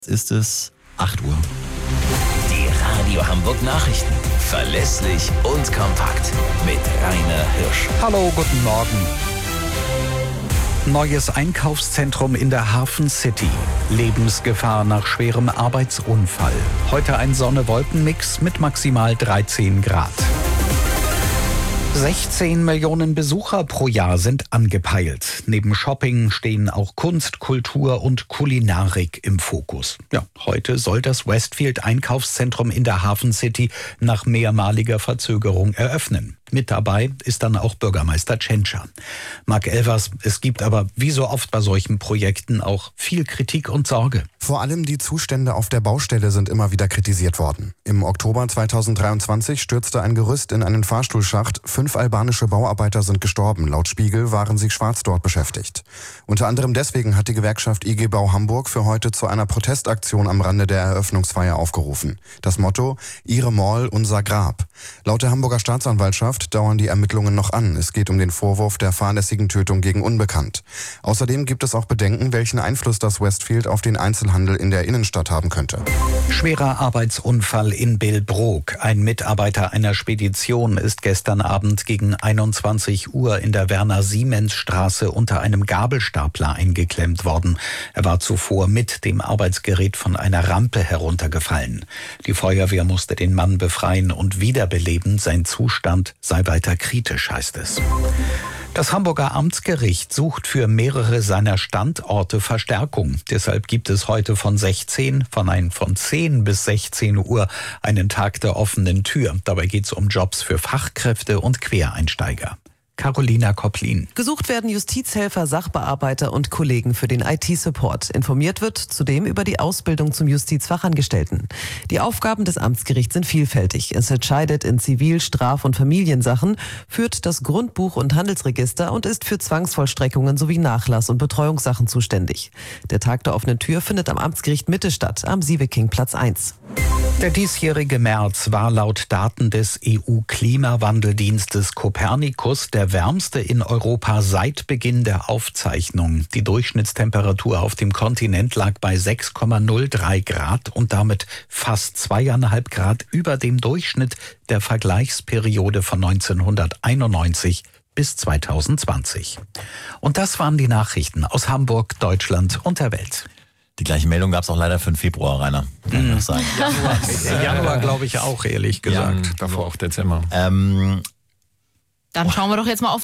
Ist es 8 Uhr. Die Radio Hamburg Nachrichten. Verlässlich und kompakt. Mit Rainer Hirsch. Hallo, guten Morgen. Neues Einkaufszentrum in der Hafen City. Lebensgefahr nach schwerem Arbeitsunfall. Heute ein Sonne-Wolken-Mix mit maximal 13 Grad. 16 Millionen Besucher pro Jahr sind angepeilt. Neben Shopping stehen auch Kunst, Kultur und Kulinarik im Fokus. Ja, heute soll das Westfield Einkaufszentrum in der Hafen City nach mehrmaliger Verzögerung eröffnen. Mit dabei ist dann auch Bürgermeister Tschentscher. Marc Elvers, es gibt aber wie so oft bei solchen Projekten auch viel Kritik und Sorge. Vor allem die Zustände auf der Baustelle sind immer wieder kritisiert worden. Im Oktober 2023 stürzte ein Gerüst in einen Fahrstuhlschacht. 5 albanische Bauarbeiter sind gestorben. Laut Spiegel waren sie schwarz dort beschäftigt. Unter anderem deswegen hat die Gewerkschaft IG Bau Hamburg für heute zu einer Protestaktion am Rande der Eröffnungsfeier aufgerufen. Das Motto: Ihre Mall, unser Grab. Laut der Hamburger Staatsanwaltschaft dauern die Ermittlungen noch an. Es geht um den Vorwurf der fahrlässigen Tötung gegen Unbekannt. Außerdem gibt es auch Bedenken, welchen Einfluss das Westfield auf den Einzelhandel in der Innenstadt haben könnte. Schwerer Arbeitsunfall in Billbrook. Ein Mitarbeiter einer Spedition ist gestern Abend gegen 21 Uhr in der Werner-Siemens-Straße unter einem Gabelstapler eingeklemmt worden. Er war zuvor mit dem Arbeitsgerät von einer Rampe heruntergefallen. Die Feuerwehr musste den Mann befreien und wiederbeleben. Sein Zustand sei weiter kritisch, heißt es. Das Hamburger Amtsgericht sucht für mehrere seiner Standorte Verstärkung. Deshalb gibt es heute von 10 bis 16 Uhr einen Tag der offenen Tür. Dabei geht es um Jobs für Fachkräfte und Quereinsteiger. Carolina Kopplin. Gesucht werden Justizhelfer, Sachbearbeiter und Kollegen für den IT-Support. Informiert wird zudem über die Ausbildung zum Justizfachangestellten. Die Aufgaben des Amtsgerichts sind vielfältig. Es entscheidet in Zivil-, Straf- und Familiensachen, führt das Grundbuch- und Handelsregister und ist für Zwangsvollstreckungen sowie Nachlass- und Betreuungssachen zuständig. Der Tag der offenen Tür findet am Amtsgericht Mitte statt, am Sievekingplatz 1. Der diesjährige März war laut Daten des EU-Klimawandeldienstes Copernicus der wärmste in Europa seit Beginn der Aufzeichnung. Die Durchschnittstemperatur auf dem Kontinent lag bei 6,03 Grad und damit fast 2,5 Grad über dem Durchschnitt der Vergleichsperiode von 1991 bis 2020. Und das waren die Nachrichten aus Hamburg, Deutschland und der Welt. Die gleiche Meldung gab es auch leider für den Februar, Rainer. Kann ich noch sagen. Januar glaube ich auch, ehrlich gesagt. Davor auch Dezember. Dann schauen wir doch jetzt mal auf